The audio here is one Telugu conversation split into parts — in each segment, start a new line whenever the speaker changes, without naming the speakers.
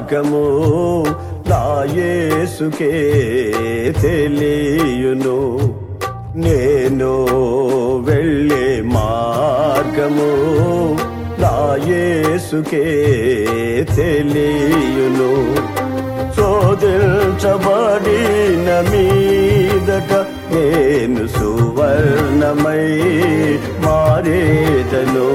మార్గము నా యేసుకే తెలియును. నేను వెళ్ళే మార్గము నా యేసుకే తెలియును. శోధించబడిన మీదట నేను సువర్ణమై మారేదను.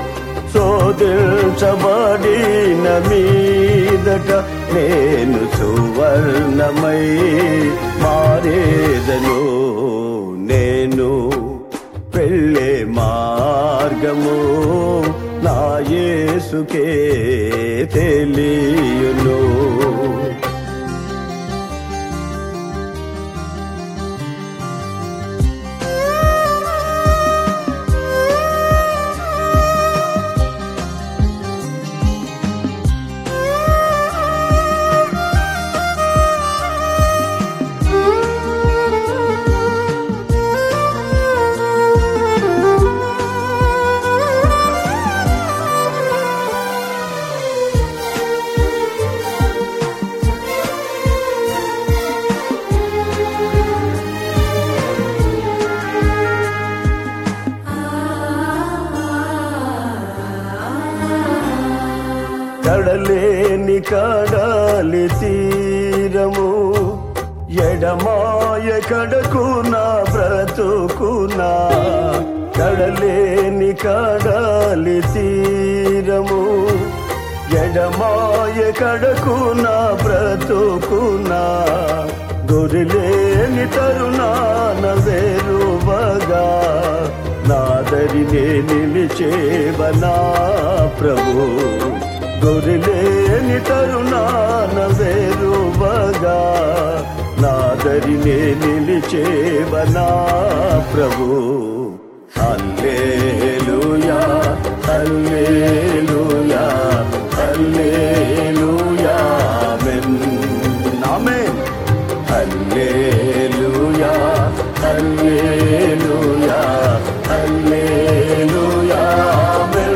శోధించబడిన మీదట నేను సువర్ణమై మారేదను. నేను వెళ్ళే మార్గము నా యేసుకే తెలియును. కడలేని కడలి తీరము ఎడమాయ కడకునా బ్రతుకునా. కడలేని కడలి తీరము ఎడమాయ కడకునా బ్రతుకునా. గురిలేని తరుణాన వేరువగా నాదరినే నిలిచేవనా ప్రభు. గొర్రెలేని తరుణాన వేరువగా నాదరినే నిలిచేవనా ప్రభు. హల్లెలూయా హల్లెలూయా హల్లెలూయా ఆమేన్ ఆమేన్. హల్లెలూయా హల్లెలూయా హల్లెలూయా ఆమేన్.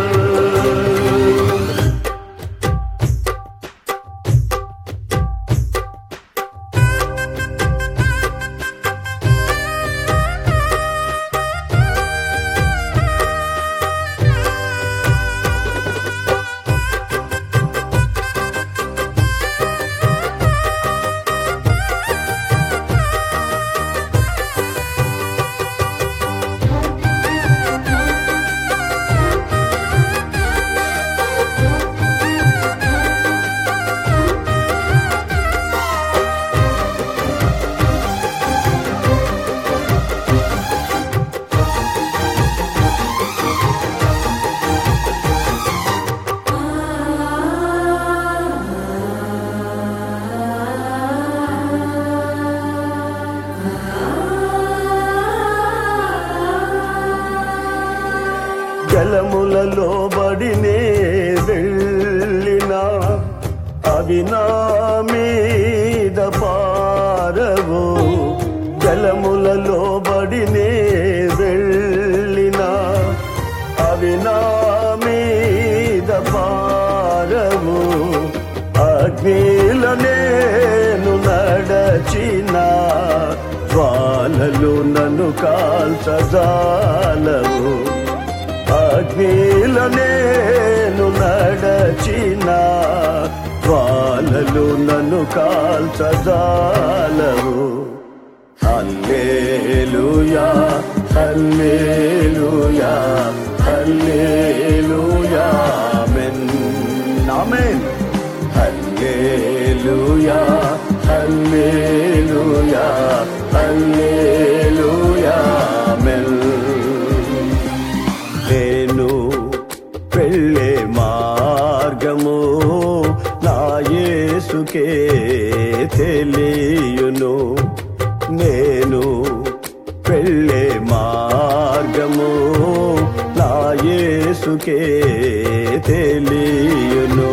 జలములలో బడినే వెళ్ళినా అవి నా మీద పారవు. జలములలో బడినే వెళ్ళినా అవి నా మీద పారవు. అగ్నిల నేను నడచిన జ్వాలలు నన్ను కాల్చజాలవు. అగ్నిల నేను నడచిన జ్వాలలు నన్ను కాల్చజాలవు. హల్లెలూయా హల్లెలూయా హల్లెలూయా ఆమేన్ ఆమేన్. హల్లెలూయా హల్లెలూయా హల్లెలూయా ఆమేన్. నేను వెళ్ళే మార్గము నా యేసుకే తెలియును. నేను వెళ్ళే మార్గము నా యేసుకే తెలియును.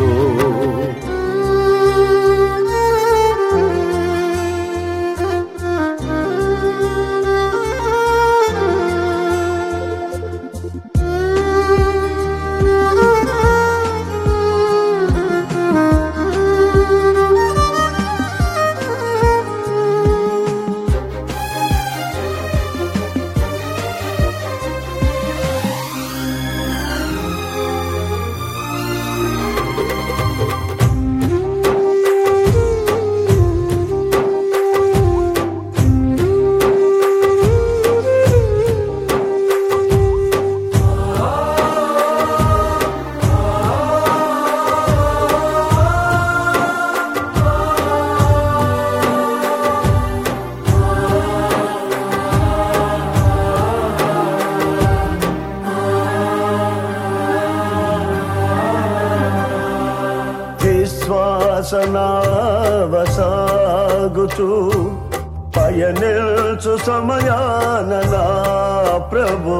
సాగుచు పయనిల్చు సమయాన నా ప్రభు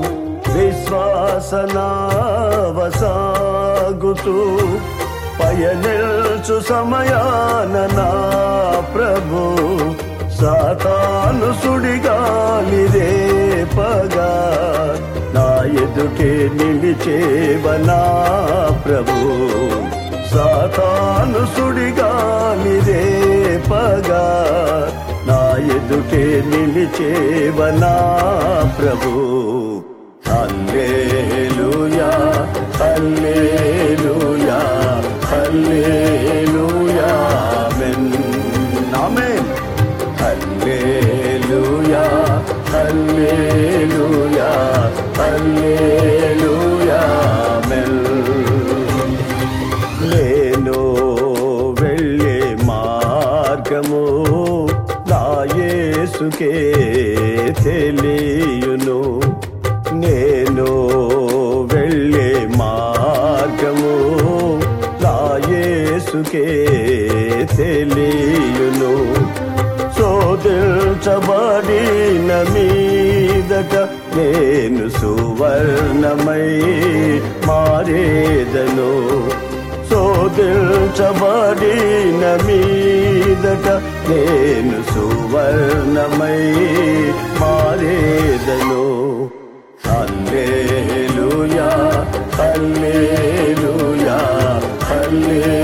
విశ్వాసనావసాగుచు పయనిల్చు సమయాన నా ప్రభు సాతాను సుడిగాలిదే పగా నా ఎదుటే నిలిచేవనా ప్రభు సాతాను సుడిగాలిదే పగా నా ఎదుటే నిలిచేవనా ప్రభు హల్లెలూయా హల్లెలూయా హల్లెలూయా ఆమేన్ ఆమేన్ హల్లెలూయా హల్లెలూయా హల్లెలూయా ఆమేన్ నేను వెళ్ళే మార్గము నా యేసుకే తెలియును నేను వెళ్ళే మార్గము నా యేసుకే తెలియును శోధించబడిన మీదట నేను సువర్ణమై మారేదను శోధించబడిన మీదట నేను సువర్ణమై మారేదను హల్లెలూయా హల్లెలూయా హల్లెలూయా